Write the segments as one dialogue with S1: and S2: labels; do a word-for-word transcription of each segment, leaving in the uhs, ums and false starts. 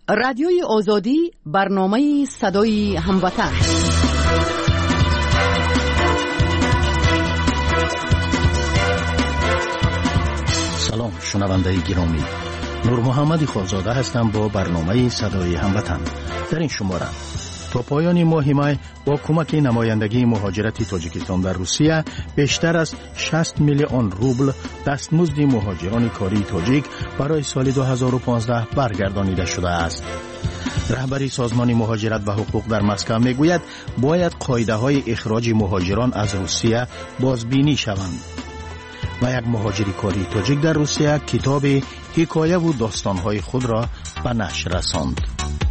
S1: رادیوی آزادی، برنامه صدای هموطن.
S2: سلام شنونده گرامی، نور محمد خورزاده هستم با برنامه صدای هموطن. در این شماره تا پایان ماه می با کمک نمایندگی مهاجرت تاجیکستان در روسیه بیشتر از شصت میلیون روبل دستمزد مهاجران کاری تاجیک برای سال دو هزار و پانزده برگردانیده شده است. رهبری سازمان مهاجرت و حقوق در مسکو میگوید باید قاعده های اخراج مهاجران از روسیه بازبینی شوند. و یک مهاجری کاری تاجیک در روسیه کتاب حکایه و داستانهای خود را به نشر رساند.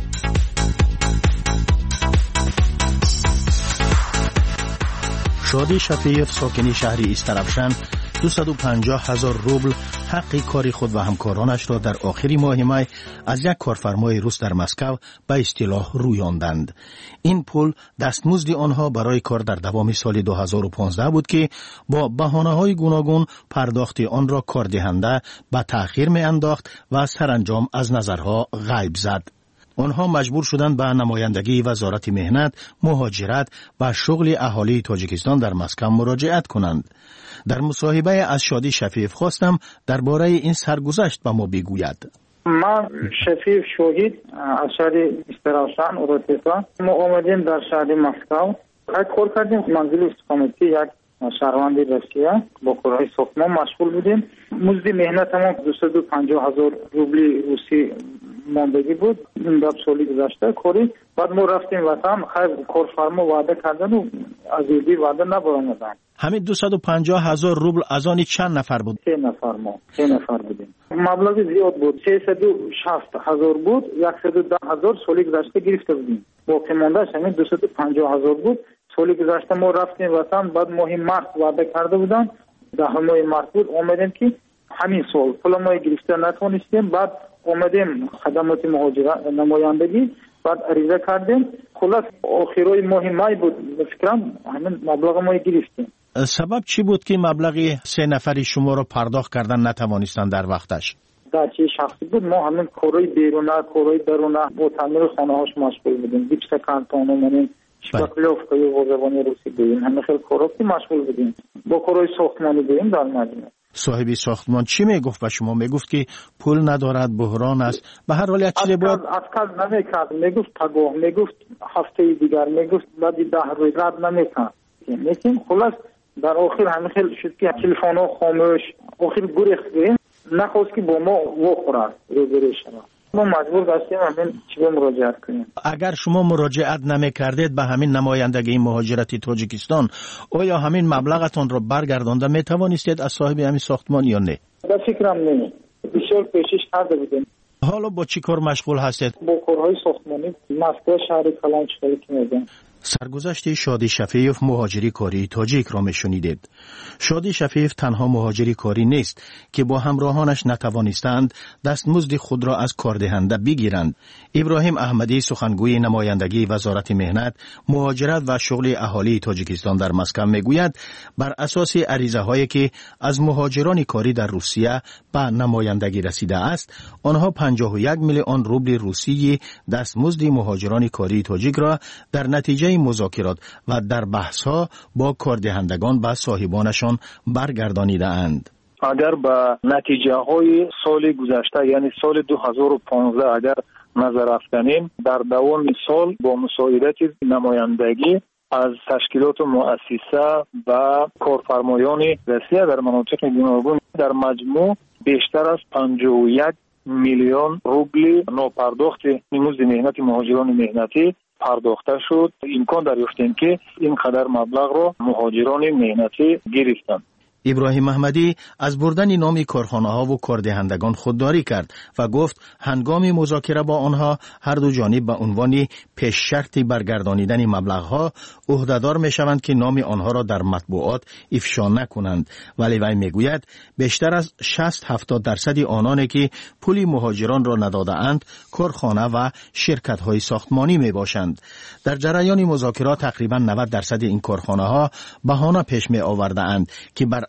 S2: شادی شفیف ساکنی شهری استرابشن دویست و پنجاه هزار روبل حق کاری خود و همکارانش را در آخری ماه می از یک کارفرمای روس در مسکو به اصطلاح رویاندند. این پول دستمزد آنها برای کار در دوام سال دو هزار و پانزده بود که با بهانه‌های گوناگون پرداخت آن را کاردهنده به تأخیر می انداخت و سرانجام از نظرها غیب زد. آنها مجبور شدند به نمایندگی وزارت مهنت، مهاجرت و شغل اهالی تاجیکستان در مسکو مراجعت کنند. در مصاحبه از شادی شفیف خواستم درباره این سرگذشت به ما بگوید.
S3: ما شفیف شهید از شهر استرابشن اروپا ما آمدیم در شهر مسکو. کار کردیم منزل استقامتی یک شهروند روسیه با کارهای ساختمان مشغول بودیم. مزد مهنت ما دویست و پنجاه هزار روبل روسی ماندگی بود. این دو سالی گذشته کاری. بعد ما رفتیم وطن، خیر کارفرما وعده کردن و از این وعده نبرآمدن.
S2: همین دویست و پنجاه هزار روبل از آن چند نفر بود؟
S3: سه نفر ما سه نفر بودیم. مبلغ زیاد بود، سیصد و شصت هزار بود، صد و ده هزار سالی گذشته گرفته بودیم. باقی ماندهش همین دویست و پنجاه هزار بود. سالی گذشته ما رفتیم وطن، بعد ماه مارس وعده کرده بودن، ده ماه مارس بود آمدیم که همین سال پول ما گرفته نتونستیم. بعد آمدیم خدمات مهاجرت نمایندگی، بعد عریضه کردیم. خلاص آخرای ماه می بود فکرم همین مبلغ ما گرفتیم.
S2: سبب چی بود که مبلغ سه نفری شما رو پرداخت کردن نتوانستن در وقتش؟
S3: در چه شخصی بود ما همین کارهای بیرونه کارهای درونه با تعمیر خانه هاش مشغول بودیم. دیپس کانتون و شکلوف که یه زبانی روسی بودیم. همین خیلی کارها که مشغول بودیم. با کارهای ساختمانی بودیم در مجموع.
S2: صاحبی ساختمان چی میگفت به شما؟ میگفت که پول ندارد، بحران است. به هر حال یک چیزی بود.
S3: اصلا نمیکرد. میگفت پگاه، میگفت هفته دیگر، میگفت بعد ده روز رد نمیکرد. لیکن خلاص در آخر همین خیلی شد که تلفن ها خاموش. آخر گریختیم، نخواست که با ما وخورد روبروی شما. ما مجبور داشتیم همین چیزا مراجعت کنیم.
S2: اگر شما مراجعت نمیکردید به همین نمایندگی مهاجرتی تاجیکستان، آیا همین مبلغتون رو برگردانده میتوانستید از صاحب همین ساختمان یا نه؟
S3: به فکرم نمی. بسیار کوشش کرده بودیم.
S2: حالا با چی کار مشغول هستید؟
S3: با کارهای ساختمانی مسکو شهر کلان چکاری می‌کنم.
S2: سرگذشت شادی شفیف مهاجری کاری تاجیک را میشنیدید. شادی شفیف تنها مهاجری کاری نیست که با همراهانش نتوانستند دستمزد خود را از کاردهنده بگیرند. ابراهیم احمدی سخنگوی نمایندگی وزارت مهنت، مهاجرت و شغل اهالی تاجیکستان در مسکو میگوید بر اساس عریضه هایی که از مهاجران کاری در روسیه به نمایندگی رسیده است، آنها پنجاه و یک میلیون روبل روسی دستمزد مهاجران کاری تاجیک را در نتیجه مذاکرات و در بحث‌ها با کاردهندگان و صاحبانشان برگردانیده اند.
S4: اگر به نتیجه های سال گذشته یعنی سال دو هزار و پانزده اگر نظر افکنیم، در دوام سال با مساعدت نمایندگی از تشکیلات و مؤسسه و کارفرمایان روسیه در مناطق گوناگون در مجموع بیشتر از پنجاه و یک میلیون روبل ناپرداخت مزد مهنت مهاجران مهنتی پرداخته شد. امکان دریافتیم که این قدر مبلغ را مهاجران مهنتی گرفتند.
S2: ابراهیم احمدی از بردن نام کارخانه ها و کاردهندگان خودداری کرد و گفت هنگام مذاکره با آنها هر دو جانب به عنوان پیش شرط برگردانیدن مبلغ ها عهدهدار می شوند که نام آنها را در مطبوعات افشا نکنند. ولی وی می گوید بیشتر از شصت هفتاد درصد آنانی که پول مهاجران را نداده اند کارخانه و شرکت های ساختمانی می باشند. در جریان مذاکرات تقریبا نود درصد این کارخانه ها بهانه پیش می آورده اند که بر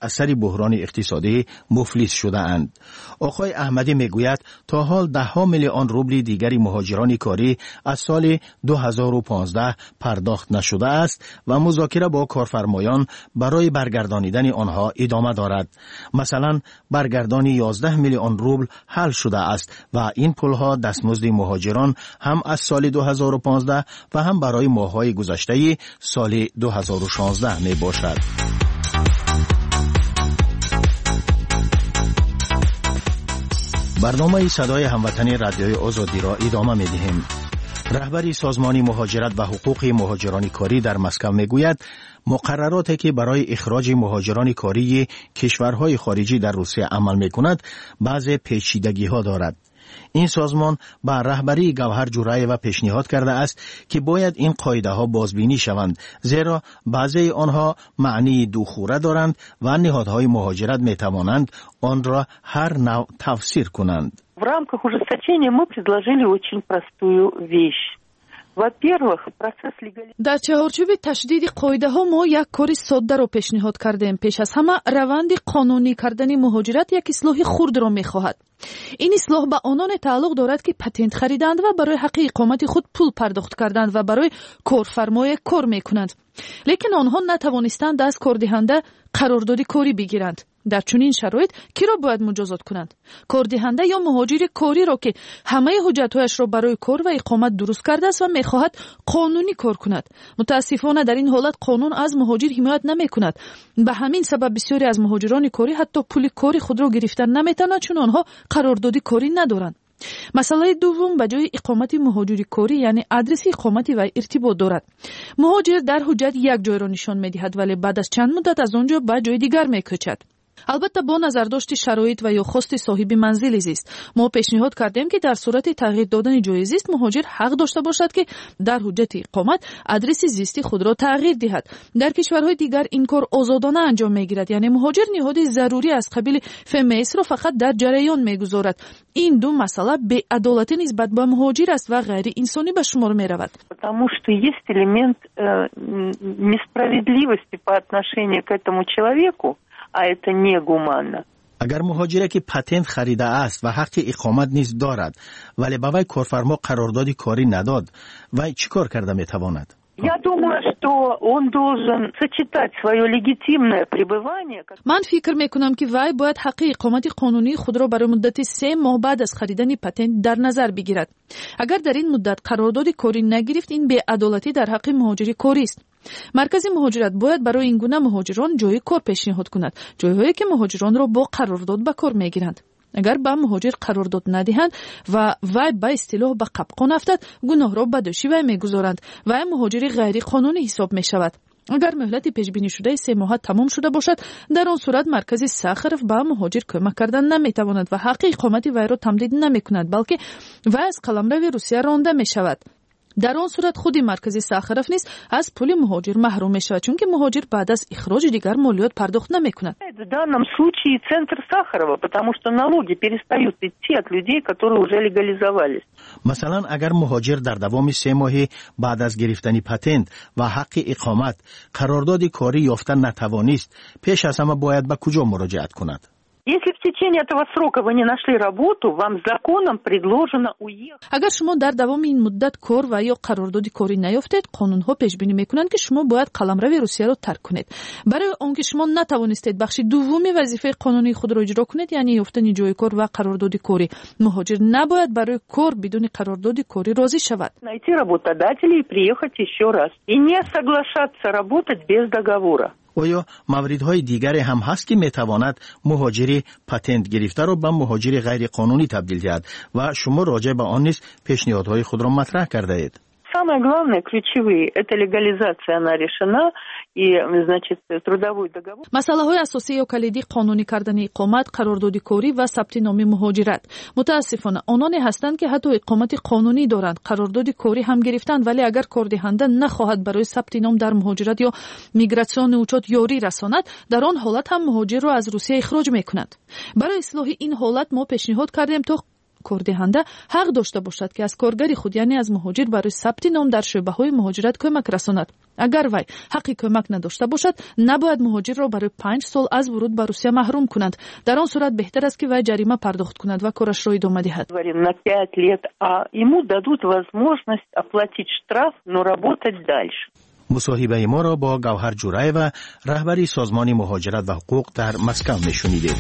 S2: اثر بحران اقتصادی مفلس شده اند. آقای احمدی میگوید تا حال ده ها میلیون روبل دیگری مهاجران کاری از سال دو هزار و پانزده پرداخت نشده است و مذاکره با کارفرمایان برای برگردانیدن آنها ادامه دارد. مثلا برگردانی یازده میلیون روبل حل شده است و این پولها دستمزد مهاجران هم از سال دو هزار و پانزده و هم برای ماه‌های گذشته سال دو هزار و شانزده می باشد. برنامه صدای هموطنی رادیوی آزادی را ادامه می دهیم. رهبری سازمان مهاجرت و حقوق مهاجران کاری در مسکو میگوید مقرراتی که برای اخراج مهاجران کاری کشورهای خارجی در روسیه عمل میکند بعضی پیچیدگی‌ها دارد. این سازمان با رهبری گوهر جورایوا پیشنهاد کرده است که باید این قاعده ها بازبینی شوند، زیرا بعضی آنها معنی دوخوره دارند و نهادهای مهاجرت می توانند آن را هر نوع تفسیر کنند.
S5: В рамках ужесточения мы предложили очень простую вещь.
S6: در چهارچوب تشدید قاعده ها ما یک کار ساده را پیشنهاد کردیم. پیش از همه روند قانونی کردن مهاجرت یک اصلاح خرد را می خواهد. این اصلاح به آنان تعلق دارد که پتنت خریدند و برای حق اقامت خود پول پرداخت کردند و برای کارفرمای کار می کنند، لیکن آنها نتوانستند از کاردهنده قرارداد کاری بگیرند. در چنین شرایط کی را باید مجازات کنند؟ کاردهنده یا مهاجر کاری را که همه حجت‌هایش را برای کار و اقامت درست کرده است و می‌خواهد قانونی کار کند. متاسفانه در این حالت قانون از مهاجر حمایت نمی‌کند. به همین سبب بسیاری از مهاجران کاری حتی پول کاری خود را گرفتن نمی‌توانند چون آنها قرارداد کاری ندارند. مسئله دوم به جای اقامت مهاجر کاری یعنی آدرس اقامت و ارتباط دارد. مهاجر در حجت یک جای را نشان می‌دهد ولی بعد از چند مدت از آنجا به جای دیگر می‌کوچد. البته با نظرداشت شرایط و یا خواست صاحب منزل زیست ما پیشنهاد کردیم که در صورت تغییر دادن جای زیست مهاجر حق داشته باشد که در حجت اقامت آدرس زیستی خود را تغییر دهد. در کشورهای دیگر این کار آزادانه انجام میگیرد، یعنی مهاجر نهاد ضروری از قبیل فمس را فقط در جریان میگذارد. این دو مسئله بی‌عدالتی نسبت به مهاجر است و غیر انسانی به شمار میرود.
S5: Потому что есть элемент несправедливости по отношению к этому человеку.
S2: اگر مهاجری که پتنت خریده است و حق اقامت نیز دارد ولی به وی کارفرما قرارداد کاری نداد، وی چیکار کرده میتواند؟
S6: من فکر میکنم که وی باید حق اقامت قانونی خود را برای مدت سه ماه بعد از خریدن پتنت در نظر بگیرد. اگر در این مدت قرارداد کاری نگرفت این بی‌عدالتی در حق مهاجر کاری است. مرکز مهاجرت باید برای این گونه مهاجران جای کار پیشنهاد کند، جایهایی که مهاجران را با قرارداد به کار میگیرند. اگر به مهاجر قرارداد ندهند و وی به اصطلاح به قبقان افتد، گناه را به دوشی وی میگذارند و مهاجر غیر قانونی حساب می شود. اگر مهلت پیش بینی شده سه ماه تمام شده باشد، در آن صورت مرکز سخرف به مهاجر کمک کردن نمیتواند و حق اقامت وی را تمدید نمیکند، بلکه وی از قلمرو روسیه رانده می شود. در آن صورت خودی مرکز سخرف نیست از پول مهاجر محروم می شود، چون که مهاجر بعد از اخراج دیگر مالیات پرداخت نمی کند.
S5: В данном случае центр Сахарова, потому что налоги перестают идти от людей, которые уже легализовались.
S2: مثلا اگر مهاجر در دوام سه ماهی بعد از گرفتن پتنت و حق اقامت قرارداد کاری یافته نتوانست، پیش از همه باید به کجا مراجعت کند؟
S5: Если в течение этого срока вы не нашли работу, вам законом предложено уехать.
S6: اگر شما در دوام این مدت کار و یا قرارداد کاری نیافتید، قانون‌ها پیش بینی می‌کنند که شما باید قلمرو روسیه را ترک کنید. برای آنکه شما نتوانستید بخش دومی وظیفه قانونی خود را اجرا کنید، یعنی یافتن جای کار و قرارداد کاری، مهاجر نباید برای کار بدون قرارداد کاری راضی شود.
S5: Найти работодателя и приехать еще раз. И не соглашаться работать без договора.
S2: آیا موردهای دیگری هم هست که میتواند مهاجری پتنت گرفته را به مهاجری غیر قانونی تبدیل دهد و شما راجع به آن نیز پیشنهادهای خود را مطرح کرده اید؟
S5: Самое главное, ключевые, это легализация, она решена, и, значит, трудовой договор.
S6: مسئله‌های اساسی یا کلیدی قانونی کردن اقامت، قرارداد کاری و ثبت نام مهاجرت. متاسفانه آنانی هستند که حتی اقامت قانونی دارند، قرارداد کاری هم گرفتند، ولی اگر کاردهنده نخواهد برای ثبت نام در مهاجرت یا میگراسیون اوچات یاری رساند، در آن حالت هم مهاجر را از روسیه اخراج می‌کند. برای اصلاح این حالت ما پیشنهاد کردیم تا کاردهنده حق داشته باشد که از کارگر خود یعنی از مهاجر برای ثبت نام در شعبه‌های مهاجرت کمک رساند. اگر وی حق کمک نداشته باشد نباید مهاجر را برای پنج سال از ورود به روسیه محروم کنند. در آن صورت بهتر است که وی جریمه پرداخت کند و کارش را ادامه دهد.
S5: На пять лет, а ему дадут возможность оплатить штраф, но работать дальше.
S2: مصاحبه ما را با گوهر جورایو رهبری سازمان مهاجرت و حقوق در مسکو میشنیدید.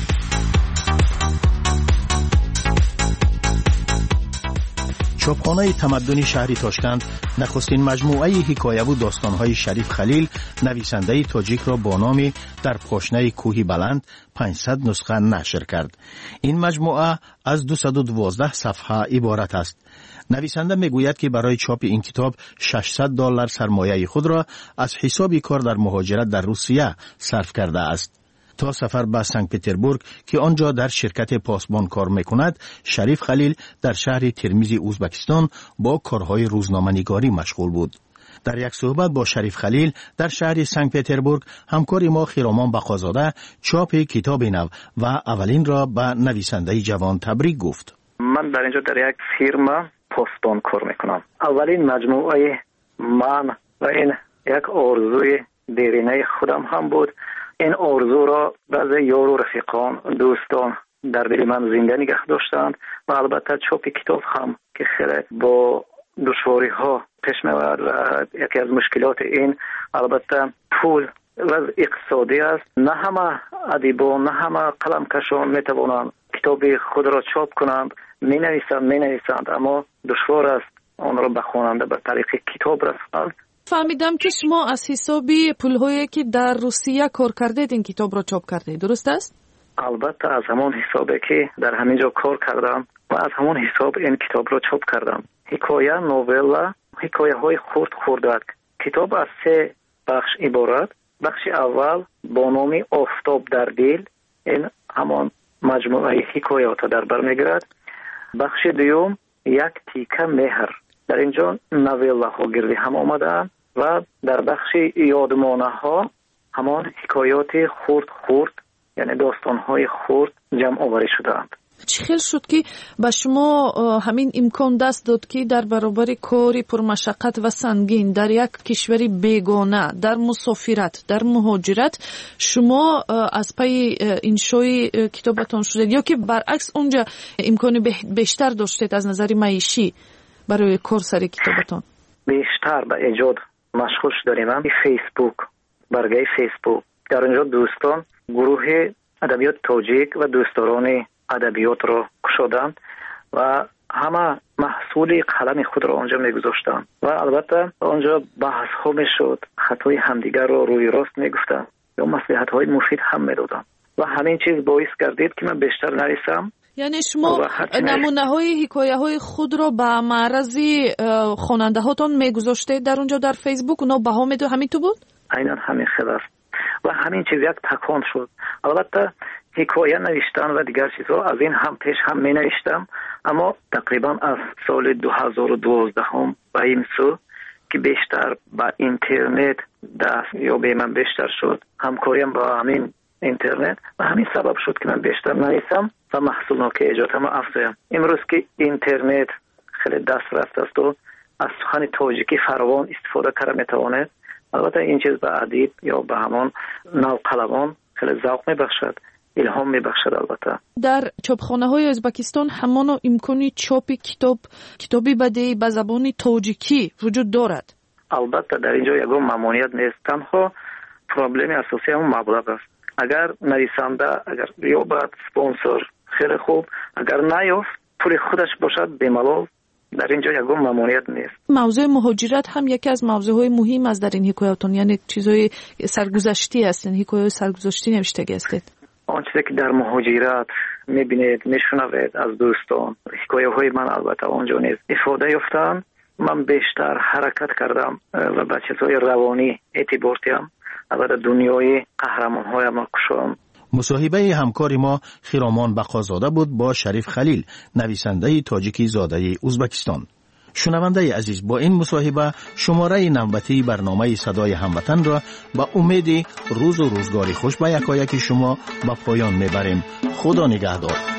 S2: چاپخانه تمدنی شهری تاشکند نخستین مجموعه حکایه و داستان‌های شریف خلیل نویسنده تاجیک را با نام در پاشنه کوهی بلند پانصد نسخه نشر کرد. این مجموعه از دویست و دوازده صفحه عبارت است. نویسنده میگوید که برای چاپ این کتاب ششصد دلار سرمایه خود را از حساب کار در مهاجرت در روسیه صرف کرده است. تا سفر به سنت پتربورگ که آنجا در شرکت پاسبان کار میکند، شریف خلیل در شهر ترمیز ازبکستان با کارهای روزنامه‌نگاری مشغول بود. در یک صحبت با شریف خلیل در شهر سنت پتربورگ همکار ما خرامان بقازاده چاپ کتاب نو و اولین را به نویسنده جوان تبریک گفت.
S4: من در اینجا در یک فیرما پاسبان کار میکنم. اولین مجموعه من و این یک آرزوی دیرینه خودم هم بود. این آرزو را بعضی یار و رفیقان دوستان در دل من زنده نگه داشتند و البته چاپ کتاب هم که خیلی با دشواری ها پیش می‌آید و یکی از مشکلات این البته پول و اقتصادی است. نه همه ادیبان نه همه قلمکشان میتوانند کتاب خود را چاپ کنند. می نویسند می نویسند اما دشوار است آن را به خواننده به طریق کتاب رساندن.
S6: فهمیدم که شما از حسابی پول‌هایی که در روسیه کار کردید این کتاب را چاپ کردید، درست است؟
S4: البته از همون حسابی که در همینجا کار کردم و از همون حساب این کتاب را چاپ کردم. حکایه، نوولا، حکایه های خورد خوردک. کتاب از سه بخش عبارت. بخش اول با نام آفتاب در دل، این همان مجموعه حکایات در بر میگیرد. بخش دوم یک تیکه مهر. در اینجا نوولا ها گردی هم آمدند و در بخش یادمانه ها همان حکایات خورد خورد یعنی داستان های خورد جمع آوری شدند.
S6: چی خیل شد که به شما همین امکان دست داد که در برابر کاری پرمشقت و سنگین در یک کشوری بیگانه، در مسافرت، در مهاجرت شما از پی انشای کتابتان شدید یا که برعکس اونجا امکان بیشتر داشتید از نظر معیشی برای کار سر کتابتان؟
S4: بیشتر به ایجاد مشغول شدیم. فیسبوک، برگه فیسبوک، در اونجا دوستان گروه ادبیات تاجیک و دوستداران ادبیات را کشادند و همه محصول قلم خود را آنجا میگذاشتند و البته آنجا بحث ها میشد، خطای همدیگر را روی راست میگفتند یا مصلحت های مفید هم میدادند و همین چیز باعث گردید که من بیشتر نویسم.
S6: یعنی شما نمونه های حکایه های خود را به معرض خواننده هاتون میگذاشته در اونجا در فیسبوک؟ اونا بها میدو همین تو بود؟
S4: عیناً همین خیلی است و همین چیز یک تکان شد. البته حکایه نوشتن و دیگر چیزها از این هم پیش هم می نوشتم اما تقریبا از سال دو هزار و دوازده هم به این سو که بیشتر با اینترنت دست یا به من بیشتر شد، همکاریم با همین اینترنت و همین سبب شد که من بیشتر نویسم و محصول که ایجاد هم افزایم. امروز که اینترنت خیلی دست رفت است و از سخن تاجیکی فراوان استفاده کرده میتواند. البته این چیز به ادیب یا به همان نوقلوان خیلی ذوق میبخشد، الهام میبخشد. البته در
S6: چاپخانه های ازبکستان همان امکانی چاپ کتاب کتابی بدی به زبان تاجیکی وجود دارد؟
S4: البته در اینجا یگان ممانعت نیست، تنها پرابلم اساسی هم مبلغ است. اگر نویسنده اگر یابد اسپانسر خیلی خوب، اگر نیافت پول خودش باشد بملال، در اینجا یگان ممانعت نیست.
S6: موضوع مهاجرت هم یکی از موضوعهای مهم است در این حکایتون، یعنی چیزهای سرگذشتی هستند، حکایات سرگذشتی نوشته هستید.
S4: آن چیزی که در مهاجرت میبینید میشنوید از دوستان، حکایه های من البته آنجا نیست افاده یافتم. من بیشتر حرکت کردم و به چیزهای روانی اعتبار دادم. البته دنیای قهرمان های ما کشم.
S2: مصاحبه همکار ما خرامان بقازاده بود با شریف خلیل، نویسنده تاجیکی زاده ازبکستان. شنونده عزیز، با این مصاحبه شماره نوبتی برنامه صدای هموطن را با امید روز و روزگاری خوش به یکایک شما به پایان میبریم. خدا نگهدار.